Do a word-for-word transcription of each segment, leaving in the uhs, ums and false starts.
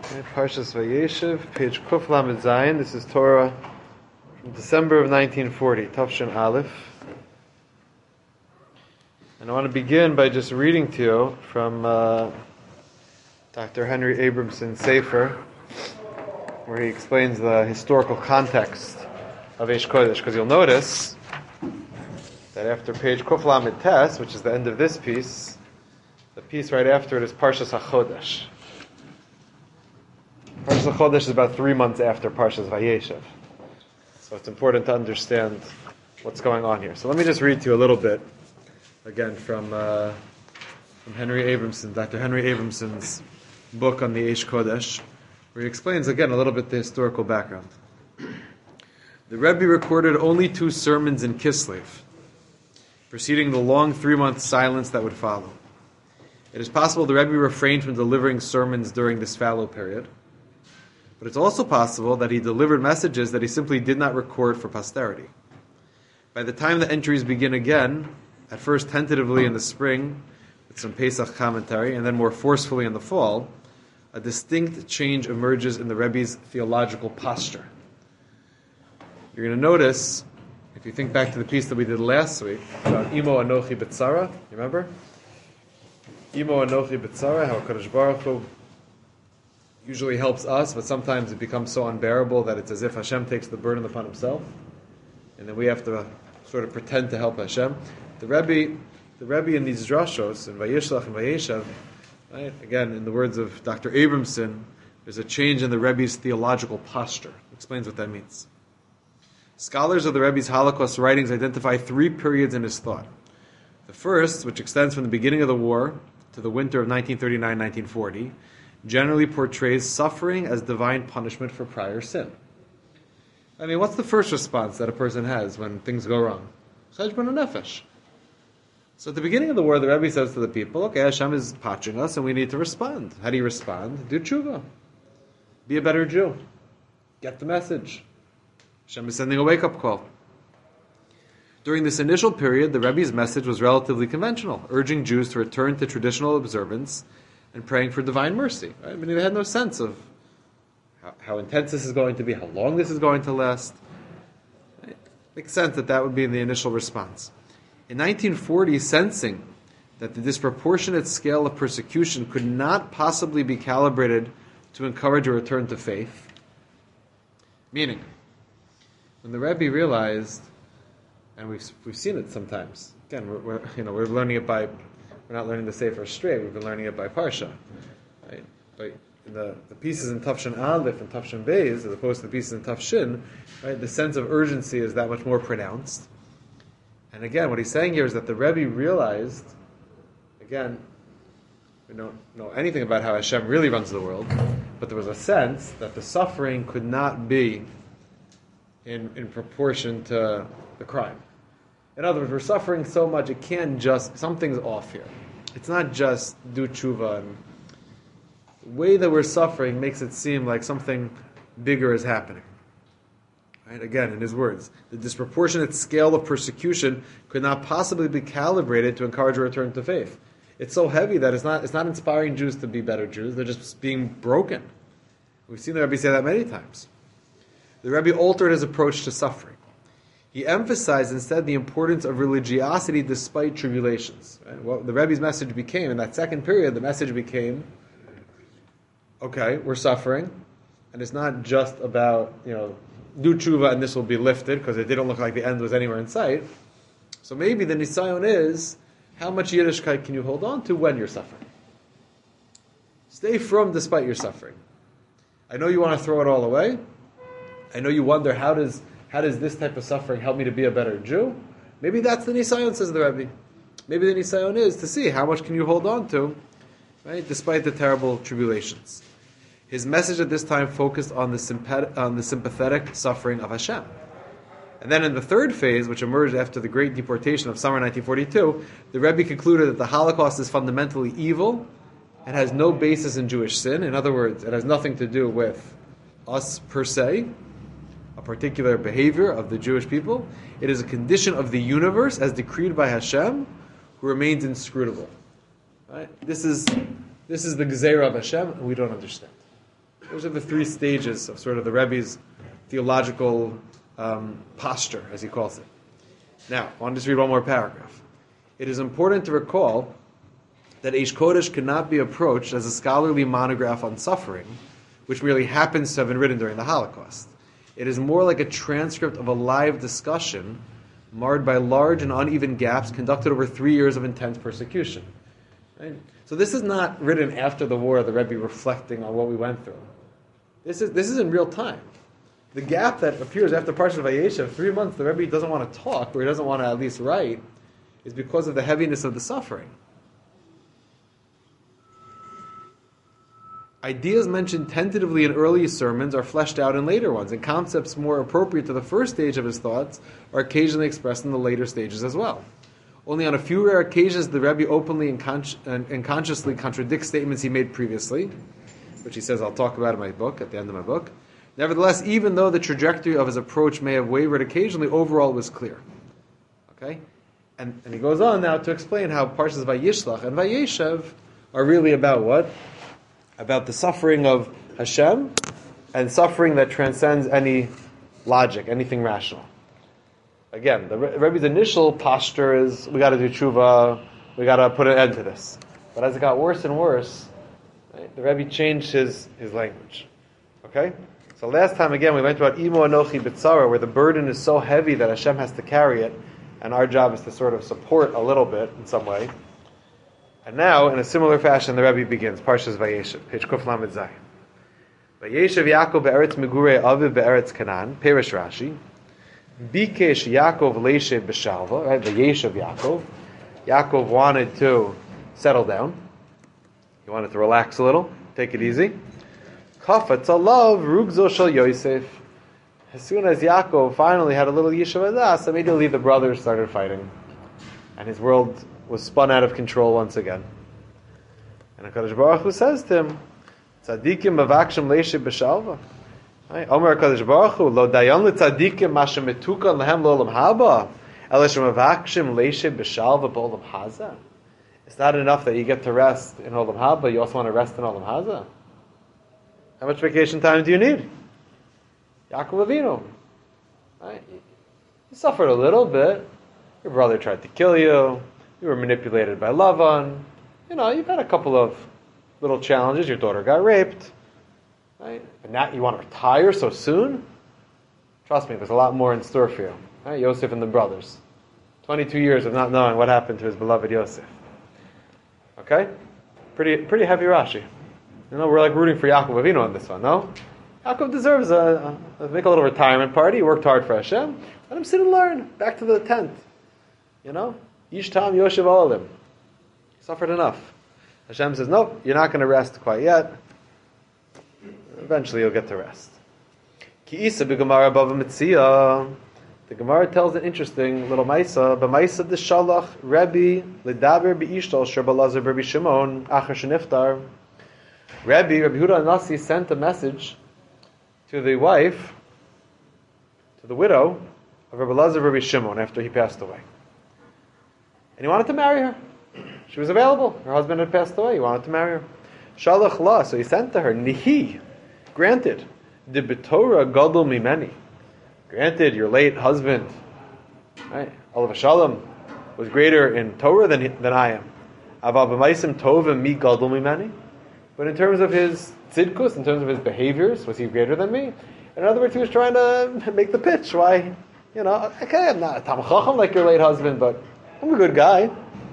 Okay, Parshas Vayeshev, page Kuf Lamed Zayin. This is Torah from December of nineteen forty, Tafshin Aleph. And I want to begin by just reading to you from uh, Doctor Henry Abramson's Sefer, where he explains the historical context of Eish Kodesh. Because you'll notice that after page Kuf Lamed Tes, which is the end of this piece, the piece right after it is Parshas HaChodesh. Parshas HaChodesh is about three months after Parshas Vayeshev. So it's important to understand what's going on here. So let me just read to you a little bit, again, from uh, from Henry Abramson, Doctor Henry Abramson's book on the Eish Kodesh, where he explains, again, a little bit the historical background. The Rebbe recorded only two sermons in Kislev, preceding the long three-month silence that would follow. It is possible the Rebbe refrained from delivering sermons during this fallow period, but it's also possible that he delivered messages that he simply did not record for posterity. By the time the entries begin again, at first tentatively in the spring, with some Pesach commentary, and then more forcefully in the fall, a distinct change emerges in the Rebbe's theological posture. You're going to notice, if you think back to the piece that we did last week, about Imo Anochi B'tzara, you remember? Imo Anochi B'tzara, how HaKadosh Baruch Hu usually helps us, but sometimes it becomes so unbearable that it's as if Hashem takes the burden upon himself, and then we have to sort of pretend to help Hashem. The Rebbe, the Rebbe in these drashos, in Vayishlach and Vayeshev, right, again, in the words of Doctor Abramson, there's a change in the Rebbe's theological posture. He explains what that means. Scholars of the Rebbe's Holocaust writings identify three periods in his thought. The first, which extends from the beginning of the war to the winter of nineteen thirty-nine to nineteen forty, generally portrays suffering as divine punishment for prior sin. I mean, what's the first response that a person has when things go wrong? Cheshbon nefesh. So at the beginning of the war, the Rebbe says to the people, okay, Hashem is patching us and we need to respond. How do you respond? Do tshuva. Be a better Jew. Get the message. Hashem is sending a wake-up call. During this initial period, the Rebbe's message was relatively conventional, urging Jews to return to traditional observance and praying for divine mercy. Right? I mean, they had no sense of how, how intense this is going to be, how long this is going to last. It makes sense that that would be the initial response. In nineteen forty, sensing that the disproportionate scale of persecution could not possibly be calibrated to encourage a return to faith, meaning, when the Rebbe realized, and we've we've seen it sometimes. Again, we're, we're you know we're learning it by we're not learning the Sefer straight. We've been learning it by Parsha, right? But the the pieces in Tafshin Aleph and Tafshin Beis, as opposed to the pieces in Tafshin, right? The sense of urgency is that much more pronounced. And again, what he's saying here is that the Rebbe realized, again, we don't know anything about how Hashem really runs the world, but there was a sense that the suffering could not be in in proportion to the crime. In other words, we're suffering so much, it can't just, something's off here. It's not just do tshuva. And the way that we're suffering makes it seem like something bigger is happening. Right? Again, in his words, the disproportionate scale of persecution could not possibly be calibrated to encourage a return to faith. It's so heavy that it's not, it's not inspiring Jews to be better Jews, they're just being broken. We've seen the Rebbe say that many times. The Rebbe altered his approach to suffering. He emphasized instead the importance of religiosity despite tribulations. Right? What the Rebbe's message became, in that second period, the message became, okay, we're suffering, and it's not just about, you know, do tshuva and this will be lifted, because it didn't look like the end was anywhere in sight. So maybe the nisayon is, how much Yiddishkeit can you hold on to when you're suffering? Stay from despite your suffering. I know you want to throw it all away. I know you wonder, how does How does this type of suffering help me to be a better Jew? Maybe that's the nisayon, says the Rebbe. Maybe the nisayon is to see how much can you hold on to, right, despite the terrible tribulations. His message at this time focused on the, sympath- on the sympathetic suffering of Hashem. And then in the third phase, which emerged after the great deportation of summer nineteen forty-two, the Rebbe concluded that the Holocaust is fundamentally evil and has no basis in Jewish sin. In other words, it has nothing to do with us per se, a particular behavior of the Jewish people. It is a condition of the universe as decreed by Hashem, who remains inscrutable. Right? This is this is the Gzeira of Hashem, and we don't understand. Those are the three stages of sort of the Rebbe's theological um, posture, as he calls it. Now, I want to just read one more paragraph. It is important to recall that Eish Kodesh cannot be approached as a scholarly monograph on suffering, which merely happens to have been written during the Holocaust. It is more like a transcript of a live discussion marred by large and uneven gaps conducted over three years of intense persecution. Right? So this is not written after the war, the Rebbe reflecting on what we went through. This is this is in real time. The gap that appears after Parshat Vayeshev, three months, the Rebbe doesn't want to talk, or he doesn't want to at least write, is because of the heaviness of the suffering. Ideas mentioned tentatively in early sermons are fleshed out in later ones, and concepts more appropriate to the first stage of his thoughts are occasionally expressed in the later stages as well. Only on a few rare occasions the Rebbe openly and, con- and consciously contradicts statements he made previously, which he says I'll talk about in my book, at the end of my book. Nevertheless, even though the trajectory of his approach may have wavered occasionally, overall it was clear. Okay? And, and he goes on now to explain how Parshas Vayishlach and Vayeshev are really about what? About the suffering of Hashem and suffering that transcends any logic, anything rational. Again, the Rebbe's initial posture is, we got to do tshuva, we got to put an end to this. But as it got worse and worse, right, the Rebbe changed his, his language. Okay? So last time, again, we went about Imo Anochi B'tzara, where the burden is so heavy that Hashem has to carry it, and our job is to sort of support a little bit in some way. And now, in a similar fashion, the Rebbe begins, Parshas Vayeshev, page Kuf Lamed Zayin. Vayeshev Yaakov be'eretz Megurei Aviv be'eretz Canaan, Perish Rashi, Bikesh Yaakov leishev b'shalva, right? Vayeshev Yaakov. Yaakov wanted to settle down. He wanted to relax a little, take it easy. Kafetz alav rugzo shel Yosef. As soon as Yaakov finally had a little yeshiva das, immediately the brothers started fighting, and his world was spun out of control once again. And HaKadosh Baruch Hu says to him, Tzadikim mavakshim leishev b'shalva. Omer HaKadosh Baruch Hu, Lo dayan l'tzadikim mashem metukan lehem lo'olam haba, eleshem mavakshim leishev b'shalva b'olam haza. It's not enough that you get to rest in Olam Haba, you also want to rest in Olam Haza. How much vacation time do you need? Yaakov Avinu. Right? You suffered a little bit. Your brother tried to kill you. You were manipulated by Lavan. You know, you've had a couple of little challenges. Your daughter got raped. Right? And now you want to retire so soon? Trust me, there's a lot more in store for you. Right? Yosef and the brothers. twenty-two years of not knowing what happened to his beloved Yosef. Okay? Pretty pretty heavy Rashi. You know, we're like rooting for Yaakov Avinu on this one, no? Yaakov deserves a, a, make a little retirement party. He worked hard for Hashem. Let him sit and learn. Back to the tent. You know? Yish Tam Yoshev Olim. He suffered enough. Hashem says, nope, you're not going to rest quite yet. Eventually you'll get to rest. Ki isa b'gemara bava mitzia. The Gemara tells an interesting little maisa. B'maisa d'shalach Rebbe l'daber b'ishtol sher b'lazar b'Rebbe Shimon achar sheniftar. Rebbe, Rebbe Yehuda Nasi sent a message to the wife, to the widow of Rebbe Lazar Rebbe Shimon after he passed away. And he wanted to marry her. She was available. Her husband had passed away. He wanted to marry her. Shalach la, so he sent to her, Nihi, granted, de b'torah gadol mimeni. Granted, your late husband, right, Olav Shalom, was greater in Torah than, than I am. Aval b'maisim tovim mi gadol mimeni. But in terms of his tzidkus, in terms of his behaviors, was he greater than me? In other words, he was trying to make the pitch. Why, you know, okay, I'm not a Tam Chacham like your late husband, but I'm a good guy.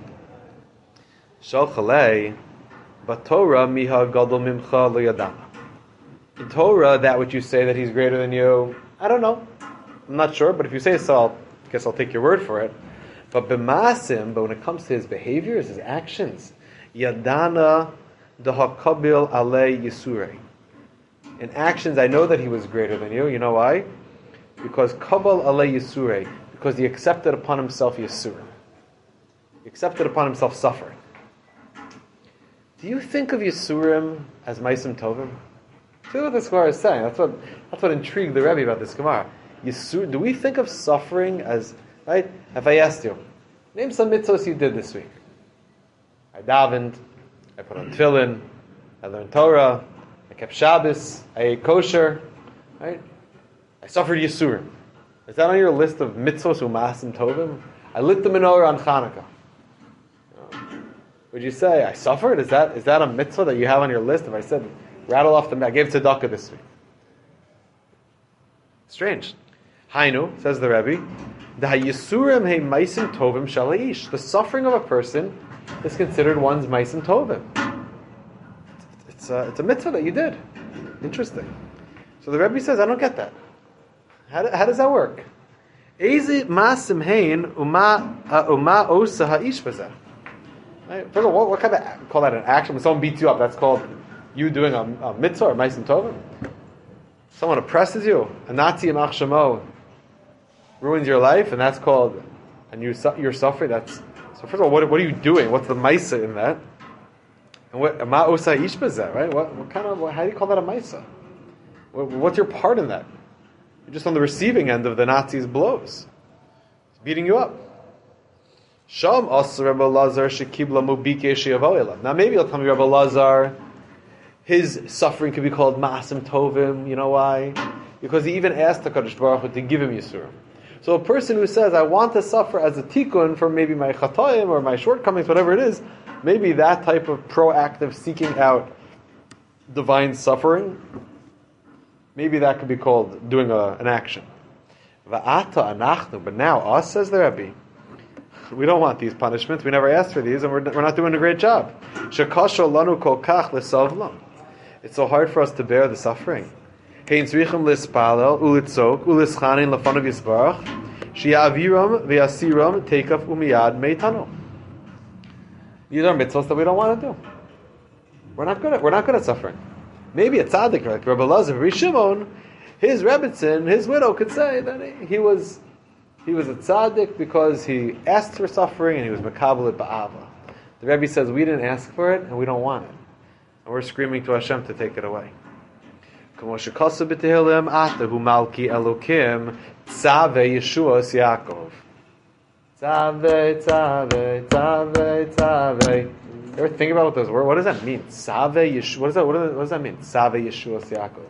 Shal chalei, but Torah miha gadol mimcha lo yadana. In Torah, that which you say that he's greater than you, I don't know. I'm not sure, but if you say so, I'll, I guess I'll take your word for it. But b'masim, but when it comes to his behaviors, his actions, yadana dehakabil alei yisurei. In actions, I know that he was greater than you. You know why? Because kabal alei yisurei, because he accepted upon himself yisurim. He accepted upon himself suffering. Do you think of yisurim as maisim tovim? See what this Gemara is saying. That's what that's what intrigued the Rebbe about this Gemara. Yisur, do we think of suffering as, right? If I asked you, name some mitzvahs you did this week. I davened, I put on tefillin, I learned Torah, I kept Shabbos, I ate kosher, right? I suffered Yisurim. Is that on your list of mitzvos u'masim tovim? I lit the menorah on Hanukkah. Would you say, I suffered? Is that is that a mitzvah that you have on your list? If I said, rattle off the, I gave tzedakah this week. Strange. Hainu, says the Rebbe, the Yisurim he maisim tovim shaleish. The suffering of a person is considered one's maisim tovim. It's a, it's a mitzvah that you did. Interesting. So the Rebbe says, I don't get that. How, do, how does that work? Ezi masim hein uma uma osa ha'ish bazeh. Right? First of all, what, what kind of call that an action? When someone beats you up, that's called you doing a, a mitzvah or maisim tovim. Someone oppresses you, a Nazi in Achshamo ruins your life, and that's called, and you you're suffering. That's so. First of all, what what are you doing? What's the maisa in that? And what ma osa ish bazeh, right? What what kind of how do you call that a maisa? What, what's your part in that? You're just on the receiving end of the Nazis' blows. It's beating you up. Sham asr Rebbe Lazar shekibla mubike sheyavoela. Now maybe you'll tell me Rebbe Lazar, his suffering could be called Ma'asim Tovim. You know why? Because he even asked the Kadosh Baruch Hu to give him Yisurim. So a person who says, I want to suffer as a tikkun for maybe my chatoim or my shortcomings, whatever it is, maybe that type of proactive seeking out divine suffering, maybe that could be called doing a, an action. Va'ata anachnu, but now us, says the Rebbe, we don't want these punishments. We never asked for these, and we're, we're not doing a great job. Shekasha lanu kol kach lesavlam. It's so hard for us to bear the suffering. Hein tzrichim lispalel ulitzok ulischanin lefanav yisbarach shiaviram ve'asiram tekaf umiyad meitano. These are mitzvahs that we don't want to do. We're not good at we're not good at suffering. Maybe a tzaddik like Rebbe Lazar, Rabbi Shimon, his rebbitzin, his widow could say that he, he was he was a tzaddik because he asked for suffering and he was makabel it ba'ava. The Rebbe says we didn't ask for it and we don't want it, and we're screaming to Hashem to take it away. Kamo shekasa b'tehillim atahu malki elokim tzaveh Yeshuas Yaakov. Tzaveh, tzaveh, tzaveh, tzaveh. You ever think about what those words? What does that mean? Tzaveh Yeshua. What does that? What does, what does that mean? Tzaveh Yeshuas Yaakov.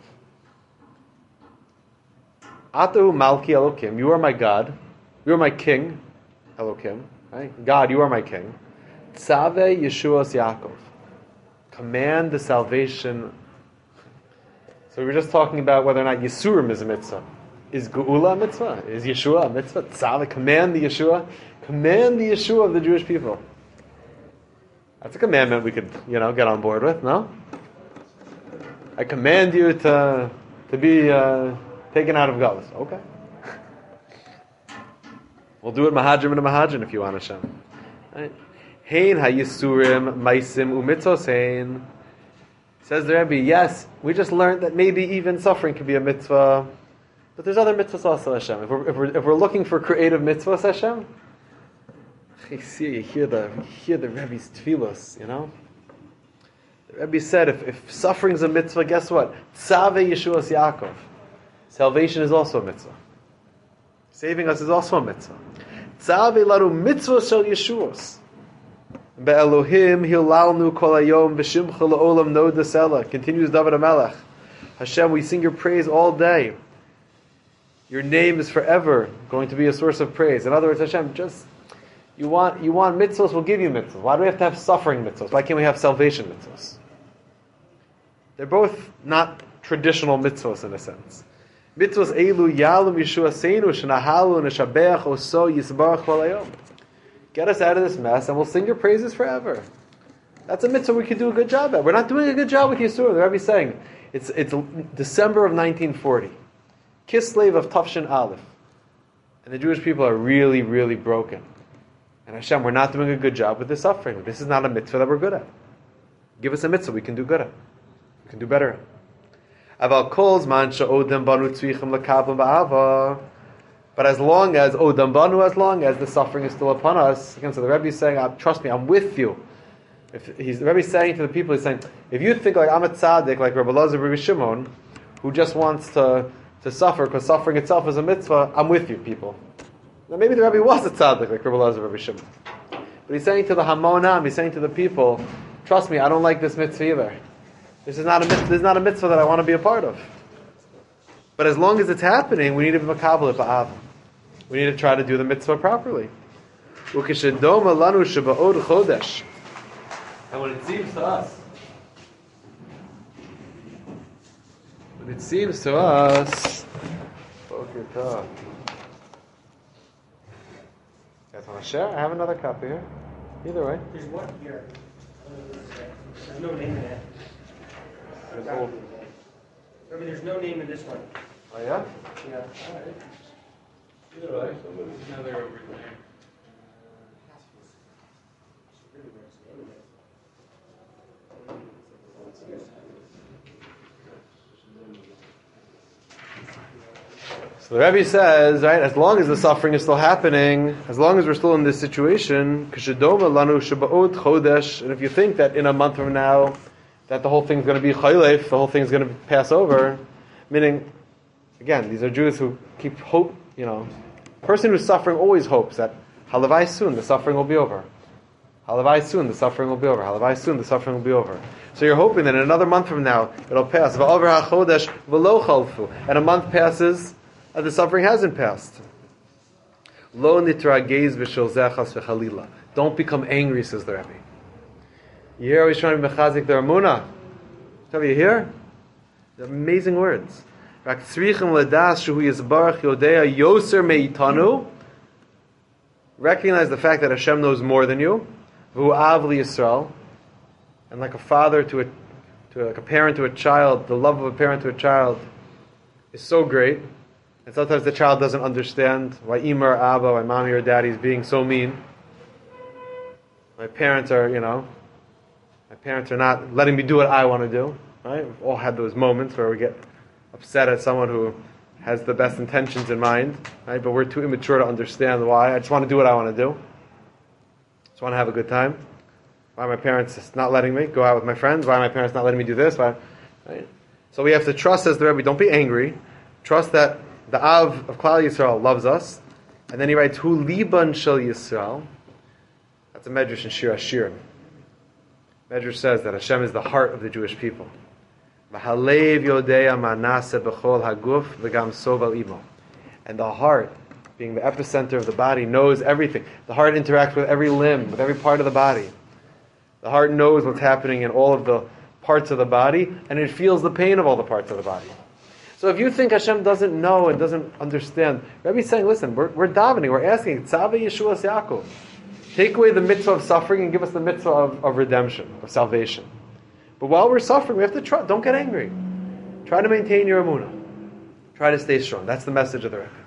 Atahu malki elokim. You are my God. You are my king. Elokim. Right? God, you are my king. Tzaveh Yeshuas Yaakov. Command the salvation. So we were just talking about whether or not Yisurim is a mitzvah. Is Geula a mitzvah? Is Yeshua a mitzvah? Tzaveh, command the Yeshua. Command the Yeshua of the Jewish people. That's a commandment we could, you know, get on board with, no? I command you to to be uh, taken out of Galus. Okay. We'll do it Mahadrim and a Mahadrim if you want, Hashem. Right? Hein ha-Yisurim maisim u'mitzos hein. Says the Rebbe, yes, we just learned that maybe even suffering can be a mitzvah, but there's other mitzvahs also, Hashem. If we're, if we're, if we're looking for creative mitzvahs, Hashem, you see, you hear the, you hear the Rebbe's tefillos, you know? The Rebbe said, if, if suffering's a mitzvah, guess what? Tzaveh Yeshuas Yaakov. Salvation is also a mitzvah. Saving us is also a mitzvah. Tzaveh laru mitzvah shel Yeshuos. Be'elohim hilalnu kol hayom b'shimcha la'olam no desela. Continues David HaMelech. Hashem, we sing your praise all day. Your name is forever going to be a source of praise. In other words, Hashem, just you want you want mitzvahs, we'll give you mitzvahs. Why do we have to have suffering mitzvahs? Why can't we have salvation mitzvahs? They're both not traditional mitzvahs in a sense. Mitzvahs elu yalum yeshua seinu shenahalu neshabeach oso yisbarach kol hayom. Get us out of this mess, and we'll sing your praises forever. That's a mitzvah we could do a good job at. We're not doing a good job with Yisur. The Rebbe's saying, it's it's December of nineteen forty. Kislev of Tafshin Aleph. And the Jewish people are really, really broken. And Hashem, we're not doing a good job with this suffering. This is not a mitzvah that we're good at. Give us a mitzvah we can do good at. We can do better at. Aval kol zman she'odem banu tzrichim lekabel ba'ava. But as long as, oh, dambanu, as long as the suffering is still upon us, again, so the Rebbe is saying, trust me, I'm with you. If he's, the Rebbe is saying to the people, he's saying, if you think like I'm a tzaddik, like Rebbe Lazar, Rebbe Shimon, who just wants to, to suffer, because suffering itself is a mitzvah, I'm with you, people. Now maybe the Rebbe was a tzaddik, like Rebbe Lazar, Rebbe Shimon. But he's saying to the Hamonam, he's saying to the people, trust me, I don't like this mitzvah either. This is not a mitzvah, this is not a mitzvah that I want to be a part of. But as long as it's happening, we need to be makabel it ba'ava. We need to try to do the mitzvah properly. And when it seems to us, when it seems to us, you guys want to share? I have another copy here. Either way. There's one here. There's no name in it. There's, Remember, there's no name in this one. oh yeah? Yeah. All right. Either way. Another over there. So the Rebbe says, right, as long as the suffering is still happening, as long as we're still in this situation, k'shedoma lanu sheba'od chodesh, and if you think that in a month from now, that the whole thing's going to be chaylef, the whole thing's going to pass over, meaning, again, these are Jews who keep hope, you know, a person who's suffering always hopes that halavai soon, the suffering will be over. Halavai soon, the suffering will be over. Halavai soon, the suffering will be over. So you're hoping that in another month from now, it'll pass. Va'over ha'chodesh v'lo chalfu, and a month passes, and the suffering hasn't passed. Lo nitragez v'shel zechas v'chalila. Don't become angry, says the Rebbe. You hear how he's trying to mechazik their emunah? Have you hear? The amazing words. Rak tzrichim ledas shu yisbarach yodea yoser meitanu. Recognize the fact that Hashem knows more than you. V'hu av li Yisrael. And like a father to a, to a, like a parent to a child, the love of a parent to a child is so great. And sometimes the child doesn't understand why Ima or Abba, why mommy or daddy is being so mean. My parents are, you know, my parents are not letting me do what I want to do. Right? We've all had those moments where we get upset at someone who has the best intentions in mind, right? But we're too immature to understand why. I just want to do what I want to do. Just want to have a good time. Why are my parents not letting me go out with my friends? Why are my parents not letting me do this? Why? Right? So we have to trust, says the Rebbe, don't be angry. Trust that the Av of Klal Yisrael loves us. And then he writes, Hu liban shel Yisrael. That's a medrash in Shir Hashirim. Medrash says that Hashem is the heart of the Jewish people. V'halev yodea manase b'chol haguf v'gam soval imo. And the heart, being the epicenter of the body, knows everything. The heart interacts with every limb, with every part of the body. The heart knows what's happening in all of the parts of the body, and it feels the pain of all the parts of the body. So if you think Hashem doesn't know and doesn't understand, Rebbe's saying, listen, we're, we're davening, we're asking, Tzava Yeshuas Yaakov. Take away the mitzvah of suffering and give us the mitzvah of, of redemption, of salvation. But while we're suffering, we have to try, don't get angry. Try to maintain your emunah. Try to stay strong. That's the message of the Rebbe.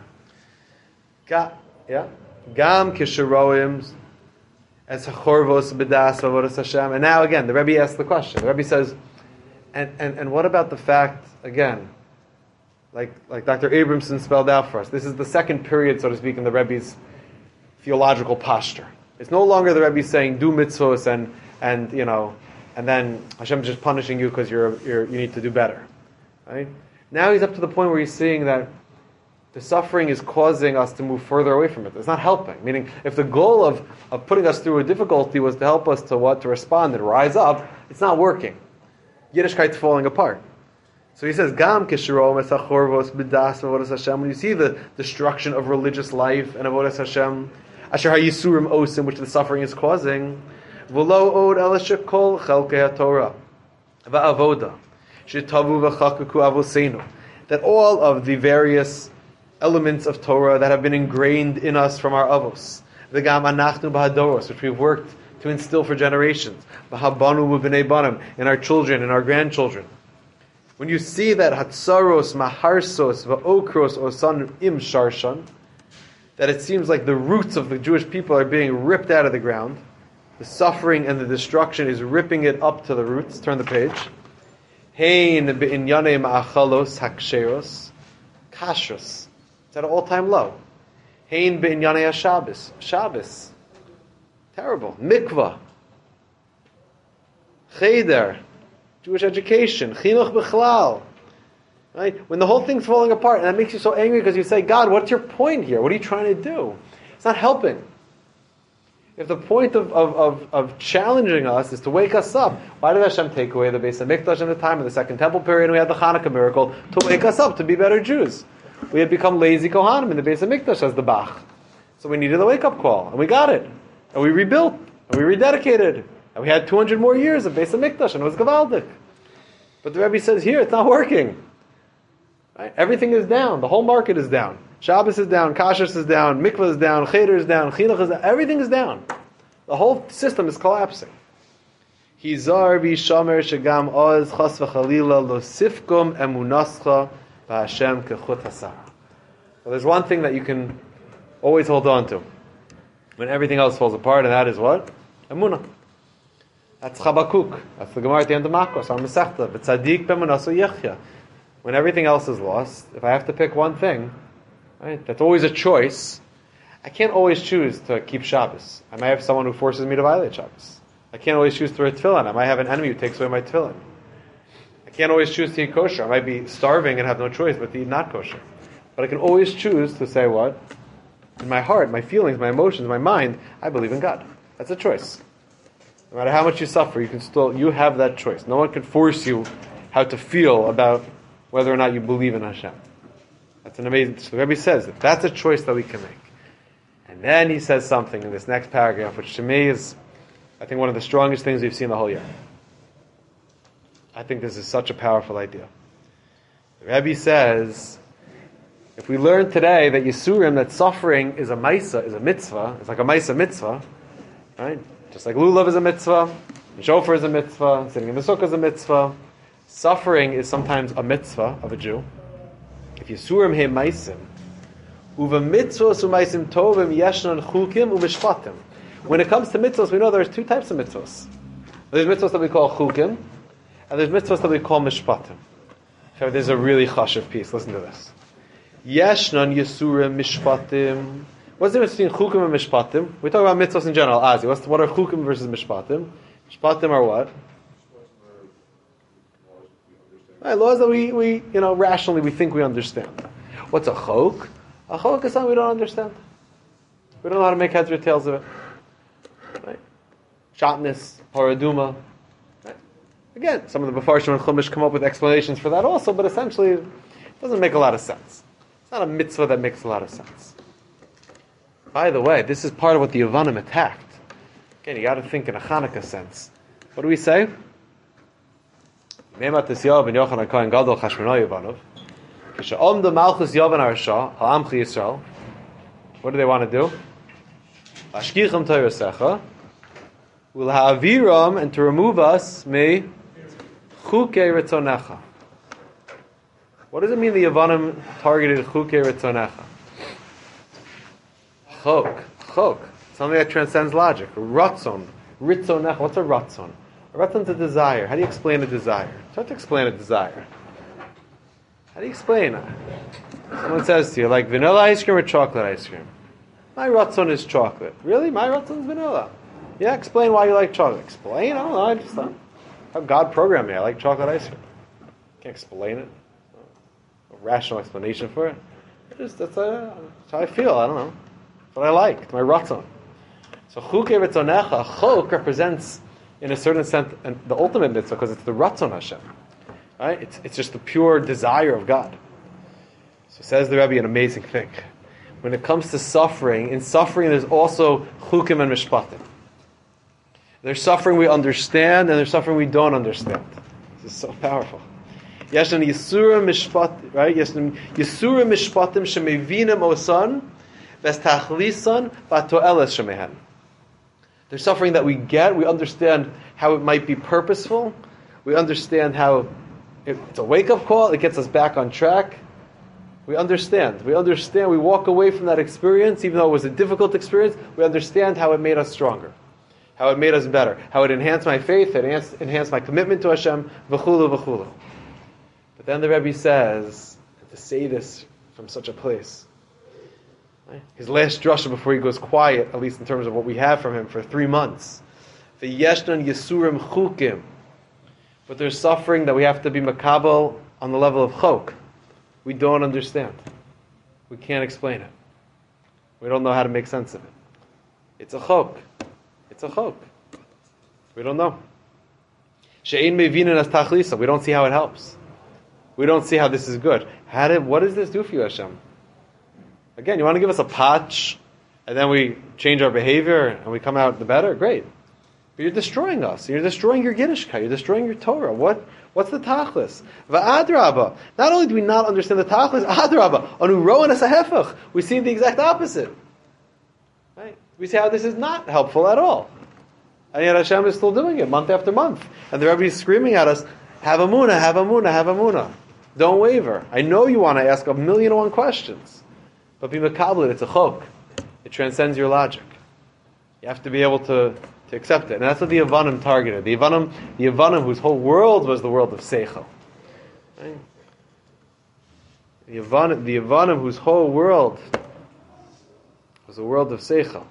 Ga, yeah? Gam kisharoim as hachorvos b'das v'avodas Hashem. And now again, the Rebbe asks the question. The Rebbe says, and, and, and what about the fact, again, like, like Doctor Abramson spelled out for us, this is the second period, so to speak, in the Rebbe's theological posture. It's no longer the Rebbe saying, do mitzvos and, and you know, and then Hashem's just punishing you because you're, you're, you need to do better. Right? Now he's up to the point where he's seeing that the suffering is causing us to move further away from it. It's not helping. Meaning, if the goal of, of putting us through a difficulty was to help us to what? To respond and rise up, it's not working. Yiddishkeit's falling apart. So he says, Gam kishirom esachorvos b'das avodas Hashem. When you see the destruction of religious life and avodas Hashem, asher hayisurim osim, which the suffering is causing, v'lo od el shekol chelkei haTorah va'avoda shetavu v'chakaku avoseinu, that all of the various elements of Torah that have been ingrained in us from our avos, v'gam anachnu b'hadoros, which we've worked to instill for generations, v'habanu v'bnei banim, in our children and our grandchildren. When you see that hatsaros, maharsos, va'okros, osan im sharshan, that it seems like the roots of the Jewish people are being ripped out of the ground, the suffering and the destruction is ripping it up to the roots. Turn the page. Hein be'inyane ma'achalos haksheros, kashrus. It's at an all-time low. Hein be'inyane ha-Shabbos, Shabbos. Terrible. Mikvah. Cheder. Jewish education, chinuch b'chlal, right? When the whole thing's falling apart, and that makes you so angry because you say, God, what's your point here? What are you trying to do? It's not helping. If the point of, of, of, of challenging us is to wake us up, why did Hashem take away the Beis HaMikdash in the time of the Second Temple period, and we had the Hanukkah miracle to wake us up to be better Jews? We had become lazy Kohanim in the Beis HaMikdash as the Bach. So we needed a wake-up call, and we got it. And we rebuilt, and we rededicated. And we had two hundred more years of Beis HaMikdash, and it was Gavaldik. But the Rebbe says here, it's not working. Right? Everything is down. The whole market is down. Shabbos is down, Kashrus is down, Mikvah is down, Cheder is down, Chinuch is down. Everything is down. The whole system is collapsing. Hizar v'shamer shegam oz chas v'chalila lo sifkum emunascha v'Hashem kechut hasara. Well, there's one thing that you can always hold on to when everything else falls apart, and that is what? Emunah. That's Chabakuk. That's the Gemara at the end of Makos, our Masechta. V'tzadik b'emunaso yechya. When everything else is lost, if I have to pick one thing, right, that's always a choice. I can't always choose to keep Shabbos. I might have someone who forces me to violate Shabbos. I can't always choose to wear tefillin. I might have an enemy who takes away my tefillin. I can't always choose to eat kosher. I might be starving and have no choice but to eat not kosher. But I can always choose to say what? In my heart, my feelings, my emotions, my mind, I believe in God. That's a choice. No matter how much you suffer, you can still, you have that choice. No one can force you how to feel about whether or not you believe in Hashem. That's an amazing, so the Rebbe says that that's a choice that we can make. And then he says something in this next paragraph, which to me is, I think, one of the strongest things we've seen the whole year. I think this is such a powerful idea. The Rebbe says, if we learn today that Yisurim, that suffering is a maisa, is a mitzvah, it's like a maisa mitzvah, right? Just like lulav is a mitzvah, and shofar is a mitzvah, sitting in the sukkah is a mitzvah, suffering is sometimes a mitzvah of a Jew. If Yisurim he maisim, uva mitzvos umaisim tovim yeshnon chukim umishpatim. When it comes to mitzvos, we know there's two types of mitzvos. There's mitzvos that we call chukim, and there's mitzvos that we call mishpatim. So there's a really chashiv piece. Listen to this. Yeshnon Yisurim mishpatim. What's the difference between chukim and mishpatim? We talk about mitzvos in general. Azi, what's what are chukim versus mishpatim? Mishpatim are what? Right, laws that we, we, you know, rationally we think we understand. What's a chok? A chok is something we don't understand. We don't know how to make heads or tails of it. Right? Shatnez, paraduma. Right? Again, some of the Mefarshim and Chumash come up with explanations for that also, but essentially it doesn't make a lot of sense. It's not a mitzvah that makes a lot of sense. By the way, this is part of what the Yevanim attacked. Again, you got to think in a Hanukkah sense. What do we say? What do they want to do? We'll have Viram and to remove us me chuke retzonecha. What does it mean the Yevanim targeted chuke retzonecha? Chok, chok, something that transcends logic. Ratzon, ritzonecha. What's a ratzon? A ratzon is a desire. How do you explain a desire? It's hard to explain a desire. How do you explain it? Someone says to you, like vanilla ice cream or chocolate ice cream? My ratzon is chocolate. Really? My ratzon is vanilla. Yeah, explain why you like chocolate. Explain? I don't know. I just thought, how God programmed me. I like chocolate ice cream. Can't explain it. A rational explanation for it. It just, that's, a, that's how I feel. I don't know. That's what I like. It's my ratzon. So chuke retzonecha, chok represents, in a certain sense, the ultimate mitzvah because it's the ratzon Hashem. Right? It's it's just the pure desire of God. So says the Rebbe an amazing thing. When it comes to suffering, in suffering there's also chukim and mishpatim. There's suffering we understand and there's suffering we don't understand. This is so powerful. Yeshna yisurim mishpat, right? Yeshna yisurim mishpatim shemevinim osan v'estachlisan v'atoeles shemehen. There's suffering that we get. We understand how it might be purposeful. We understand how it's a wake-up call. It gets us back on track. We understand. We understand. We walk away from that experience, even though it was a difficult experience. We understand how it made us stronger, how it made us better, how it enhanced my faith, it enhanced, enhanced my commitment to Hashem, v'chulu, v'chulu. But then the Rebbe says, to say this from such a place, right? His last drasha before he goes quiet, at least in terms of what we have from him for three months, the yeshnan yisurim chukim. But there's suffering that we have to be makabel on the level of chok. We don't understand. We can't explain it. We don't know how to make sense of it. It's a chok. It's a chok. We don't know. She'ein mevinin as tachlisa. We don't see how it helps. We don't see how this is good. How did, what does this do for you, Hashem? Again, you want to give us a patch, and then we change our behavior, and we come out the better? Great. But you're destroying us. You're destroying your Yiddishkeit. You're destroying your Torah. What? What's the tachlis? Va'adraba. Not only do we not understand the tachlis, adraba. Anu roan as a hefach. We see the exact opposite. Right? We see how this is not helpful at all. And yet Hashem is still doing it month after month. And the Rebbe is screaming at us, have amuna, have amuna, have amuna. Don't waver. I know you want to ask a million and one questions. But be makabel, it's a chok. It transcends your logic. You have to be able to, to accept it. And that's what the Yavanim targeted. The Yavanim, the Yavanim whose whole world was the world of Seichel. Right? The Yavanim, the Yavanim whose whole world was the world of Seichel.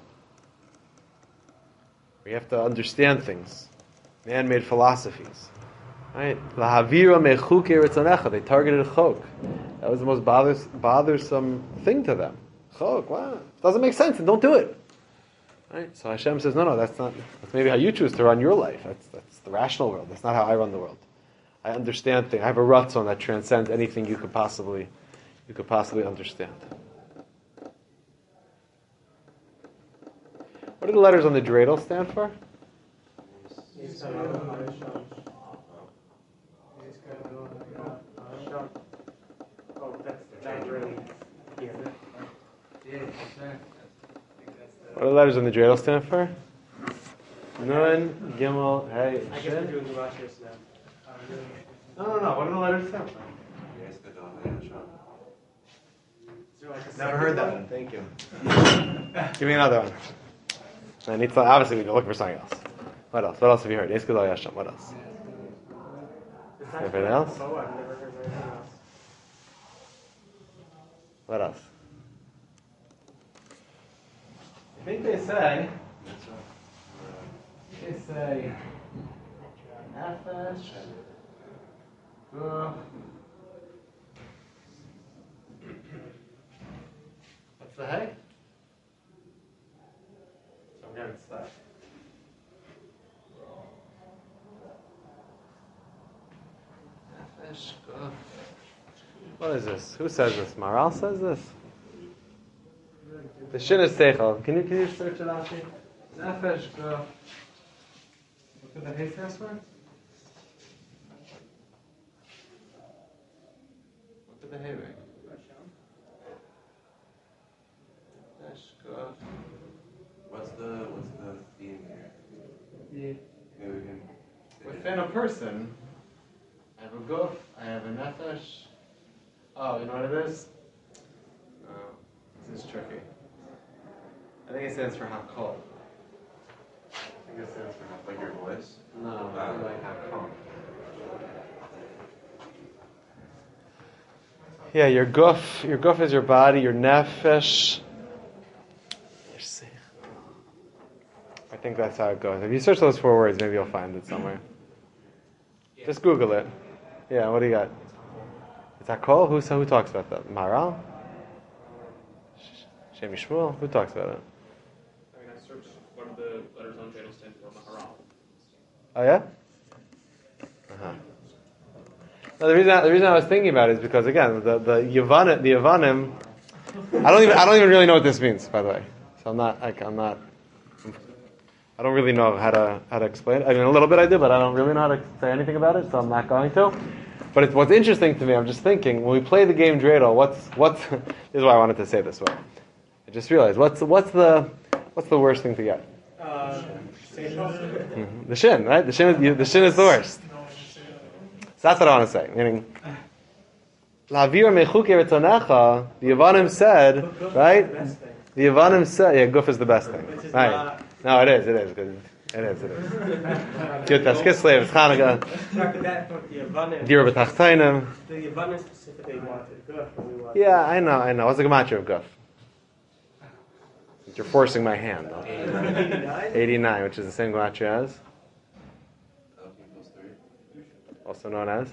We have to understand things. Man-made philosophies. Right? Lahavira mechuke ritzonecha. They targeted chok. That was the most bothers, bothersome thing to them. Chok, wow. It doesn't make sense, and don't do it. Right? So Hashem says, no, no, that's not, that's maybe how you choose to run your life. That's, that's the rational world. That's not how I run the world. I understand things. I have a ratzon that transcends anything you could possibly, you could possibly understand. What do the letters on the dreidel stand for? Oh, that's that's really here. What do the letters on the dreidel stand for? Nun, Gimel, Hey, I guess we're doing the Rashis now. No, no, no. What do the letters stand for? Never heard that one. Thank you. Give me another one. I need to, obviously, we're looking for something else. What else? What else have you heard? Yes, Gadol Yasham. What else? Anything else? Oh, I've never heard anything else. What else? I think they say. They say. Nefesh. Guf. What's the hay? I'm getting stuck. Nefesh. Guf. What is this? Who says this? Maral says this? The Shin is Seichel. Can you, can you search it out here? Nefesh, Guf. What did the hay stand for? What did the hay ring? Nefesh, Guf. What's the what's the theme here? Yeah. Maybe we can. Within a person, I have a Guf, I have a Nefesh. Oh, you know what it is? Oh, this is tricky. I think it stands for Hakol. I think it stands for Hakol. Like your voice? No, Uh, like Hakol. Yeah, your Guf, your Guf is your body, your Nefesh. Your Seichel. I think that's how it goes. If you search those four words, maybe you'll find it somewhere. Just Google it. Yeah, what do you got? Is that Kol? Who, who talks about that? Maral? Shem Yishmuel? Who talks about it? I mean, I searched what are the letters on dreidel stand for Maharal. Oh yeah? Uh-huh. No, the reason I, the reason I was thinking about it is because again the the Yavanim, the Yavanim, I don't even I don't even really know what this means, by the way. So I'm not like I'm not I don't really know how to how to explain it. I mean a little bit I do, but I don't really know how to say anything about it, so I'm not going to. But it's, what's interesting to me, I'm just thinking when we play the game dreidel, what's what's this is why I wanted to say this way. I just realized what's what's the what's the worst thing to get? Uh, Mm-hmm. The shin, right? The shin is the shin is the worst. So that's what I want to say. Meaning, Lavir mechuke retzonecha. The Yavanim said, right? The Yavanim said, yeah, guf is the best thing, right? No, it is, it is, good. It is, it is. Yutas Kislev, it's Chanukah. After that, but the Yavanim, Dira b'tachtainim. the Yavanim specifically wanted Guf, and we wanted. Yeah, I know, I know. What's the gematria of guf? You're forcing my hand. Though. eighty-nine? eighty-nine, which is the same gematria as, L equals three. also known as.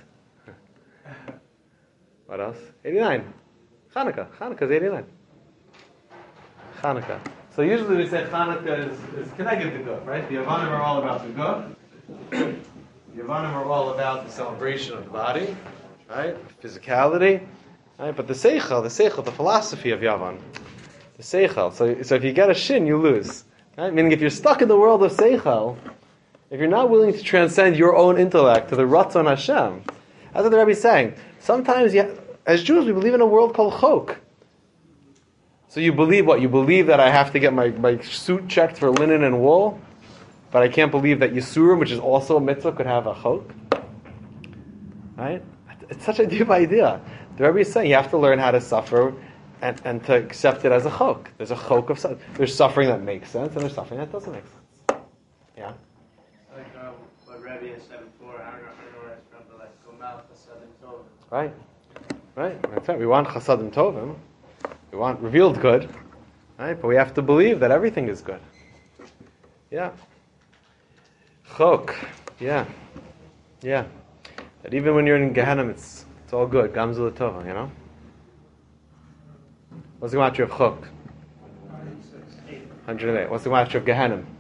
What else? eighty-nine. Chanukah. Chanukah is eighty-nine. Chanukah. So usually we say Hanukkah is, is connected to Guf, right? The Yavanim are all about the Guf. The Yavanim are all about the celebration of the body, right? Physicality, right? But the Seichel, the Seichel, the philosophy of Yavan, the Seichel. So, so if you get a Shin, you lose. Right? Meaning if you're stuck in the world of Seichel, if you're not willing to transcend your own intellect to the Ratzon Hashem, that's what the Rebbe is saying. Sometimes, you, as Jews, we believe in a world called Chok. So you believe what? You believe that I have to get my, my suit checked for linen and wool, but I can't believe that Yisurim, which is also a mitzvah, could have a Chok. Right? It's such a deep idea. The Rebbe is saying you have to learn how to suffer and, and to accept it as a Chok. There's a Chok of suffering. There's suffering that makes sense, and there's suffering that doesn't make sense. Yeah? Like uh, what Rebbe has said before, I don't know, I don't know where it's from, but like, Gomal Chasadim Tov. Right. Right. That's right. We want Chasadim Tovim. We want revealed good. Right? But we have to believe that everything is good. Yeah. Chok. Yeah. Yeah. That even when you're in Gehenna, it's it's all good. Gamzul Tova, you know? What's the gematria of Chok? one hundred eight. What's the gematria of Gehenna? one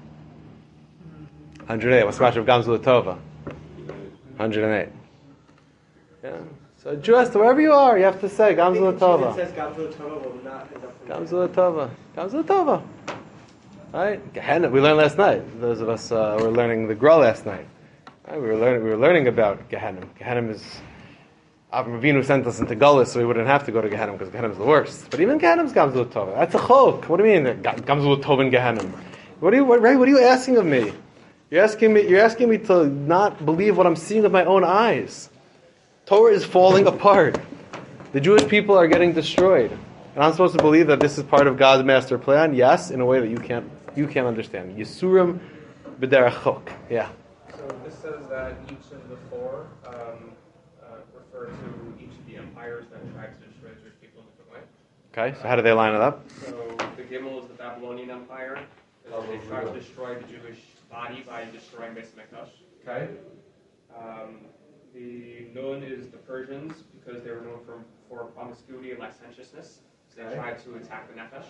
hundred eight. What's the gematria of Gamzul Tova? one hundred eight. Yeah. So just wherever you are, you have to say Gamzul Tova. It says Gamzul Tova will not end up in Gamzul Tova. Gamzul Tova. Right? Gehenna. We learned last night. Those of us uh, were learning the Gra last night. Right? We were learning. We were learning about Gehenna. Gehenna is Avram Avinu sent us into Gullus, so we wouldn't have to go to Gehenna because Gehenna is the worst. But even Gehenna is Gamzul Tova. That's a chok. What do you mean Gamzul Tova in Gehenna? What are you? What, Ray, what are you asking of me? You're asking me. You're asking me to not believe what I'm seeing with my own eyes. Torah is falling apart. The Jewish people are getting destroyed, and I'm supposed to believe that this is part of God's master plan. Yes, in a way that you can't you can't understand. Yisurim b'derech chok. Yeah. So this says that each of the four um, uh, refer to each of the empires that tried to destroy the Jewish people in a different way. Okay. So how do they line it up? So the Gimel is the Babylonian Empire. They tried to destroy the Jewish body by destroying Beis Hamikdash. Okay. Um, the Nun is the Persians because they were known for, for promiscuity and licentiousness. So they Okay. tried to attack the Nefesh.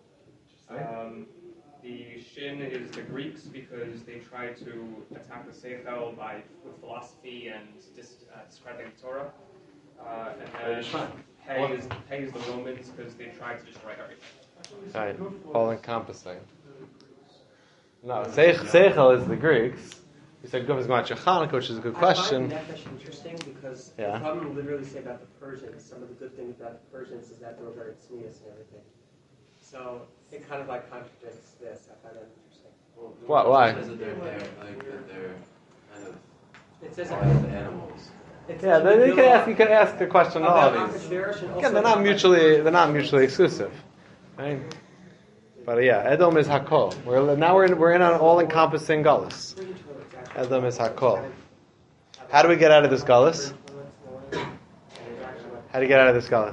Um, the Shin is the Greeks because they tried to attack the Seichel by with philosophy and dis, uh, discrediting Torah. Uh, and then Hey is, hey is the Romans because they tried to destroy everything. Right. All encompassing. No, Seich, Seichel is the Greeks. You said Guf is Gematria Chanukah, which is a good question. I find Nefesh interesting because Yeah. the problem literally say about the Persians, some of the good things about the Persians is that they were very tznius and everything. So it kind of like contradicts this. I find that interesting. Well, Why- why? It says that they're, they're like that they're kind of It says wild animals. It Yeah, says they, you Megillah can ask. You can ask the question all about of these. Achashverosh and also Again, they're not about- mutually. They're not mutually exclusive. Right? But yeah, Edom is Hakol. We're now we're in, we're in an all-encompassing Gullus. Edom is Hakol. How do we get out of this Gullus? How do you get out of this Gullus?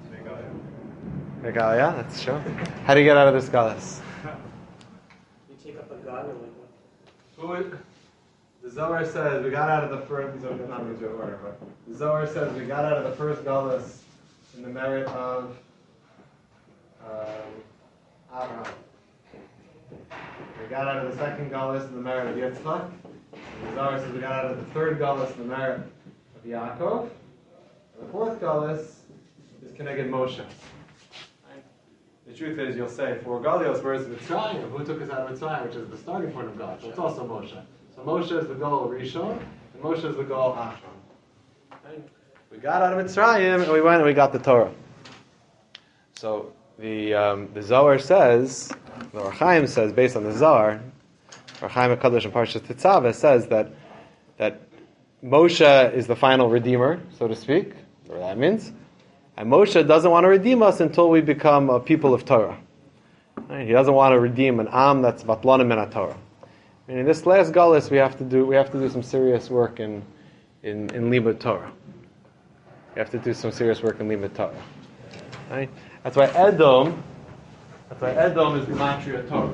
Megalia, that's true. How do you get out of this Gullus? You take up a gun and like. Who would, the Zohar says we got out of the first. These are not these are order, but the Zohar says we got out of the first Gullus in the merit of um, Abraham. We got out of the second Gullus in the merit of Yitzchak. And the Zohar says we got out of the third Gullus in the merit of Yaakov. And the fourth Gullus is Keneged Moshe. The truth is, you'll say, for Galios, where's Mitzrayim? Who took us out of Mitzrayim, which is the starting point of God? So it's also Moshe. So Moshe is the goal of Rishon, and Moshe is the goal of Achron. Right? We got out of Mitzrayim, and we went and we got the Torah. So the um, the Zohar says, the Or Chaim says, based on the Zohar, Or Chaim HaKadosh and Parshas Tetzaveh says that that Moshe is the final redeemer, so to speak, whatever that means. And Moshe doesn't want to redeem us until we become a people of Torah. Right? He doesn't want to redeem an Am that's Vatlanim in Torah. And in this last Gullus, we have to do we have to do some serious work in in in Limud Torah. We have to do some serious work in Limud Torah. Right? That's why Edom. That's why Edom is Gematria Torah.